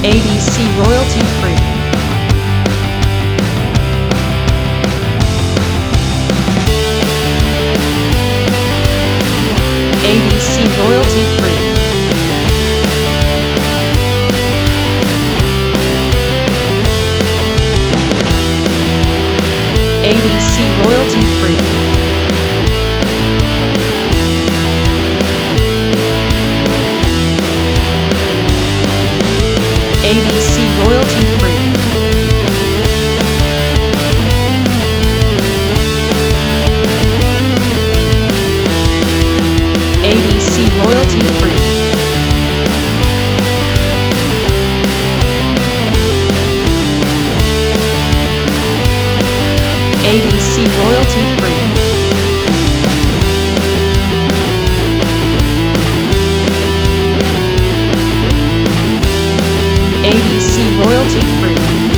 ABC royalty free. ABC royalty free. ABC royalty free. ABC royalty free. ABC royalty free. ABC royalty free. ABC royalty free.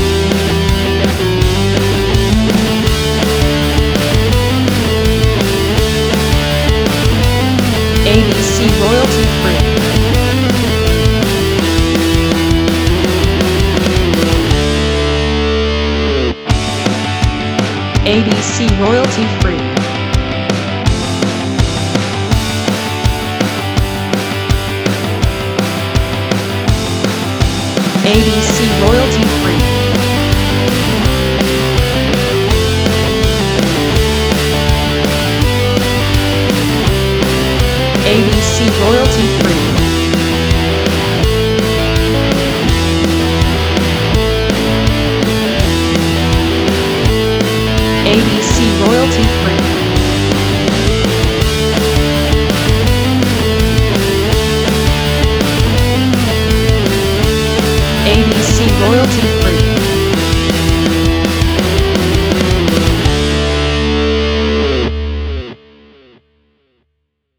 ABC royalty free. ABC royalty free. ABC royalty free. ABC royalty free. ABC royalty free. ABC royalty free.